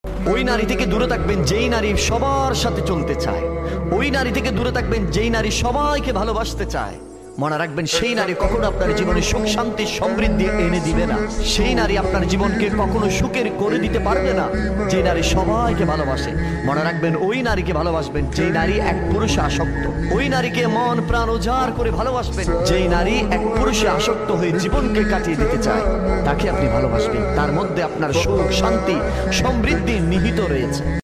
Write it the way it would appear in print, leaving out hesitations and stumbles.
ওই নারী থেকে দূরে থাকবেন যেই নারী সবার সাথে চলতে চায়। ওই নারী থেকে দূরে থাকবেন যেই নারী সবাইকে ভালোবাসতে চায়। মনে রাখবেন, সেই নারী কখনো আপনার জীবনে সুখ শান্তি সমৃদ্ধি এনে দিবে না। সেই নারী আপনার জীবনকে কখনো সুখের করে দিতে পারবে না। যে নারী সবাইকে ভালোবাসে, মনে রাখবেন ওই নারীকে ভালোবাসবেন যেই নারী এক পুরুষে আসক্ত। ওই নারীকে মন প্রাণ উজাড় করে ভালোবাসবেন যেই নারী এক পুরুষে আসক্ত হয়ে জীবনকে কাটিয়ে দিতে চায়। তাকে আপনি ভালোবাসবেন, তার মধ্যে আপনার সুখ শান্তি সমৃদ্ধি নিহিত রয়েছে।